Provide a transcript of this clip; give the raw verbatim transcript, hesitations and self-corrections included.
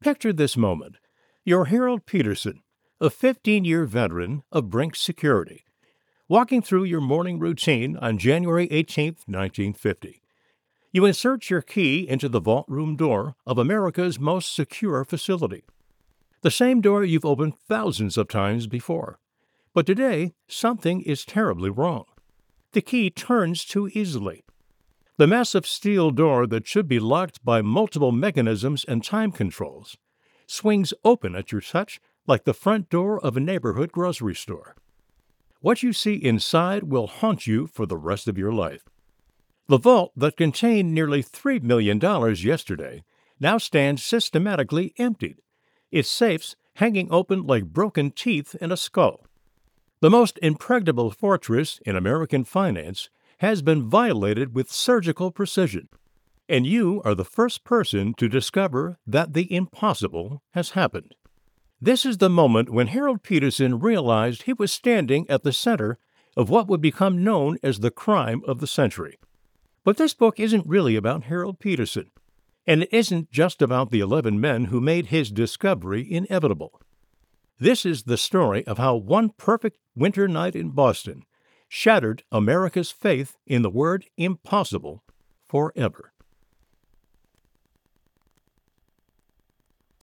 Picture this moment. You're Harold Peterson, a fifteen-year veteran of Brink's Security, walking through your morning routine on January eighteenth, nineteen fifty. You insert your key into the vault room door of America's most secure facility, the same door you've opened thousands of times before. But today, something is terribly wrong. The key turns too easily. The massive steel door that should be locked by multiple mechanisms and time controls swings open at your touch like the front door of a neighborhood grocery store. What you see inside will haunt you for the rest of your life. The vault that contained nearly three million dollars yesterday now stands systematically emptied, its safes hanging open like broken teeth in a skull. The most impregnable fortress in American finance has been violated with surgical precision, and you are the first person to discover that the impossible has happened. This is the moment when Harold Peterson realized he was standing at the center of what would become known as the crime of the century. But this book isn't really about Harold Peterson, and it isn't just about the eleven men who made his discovery inevitable. This is the story of how one perfect winter night in Boston shattered America's faith in the word impossible forever.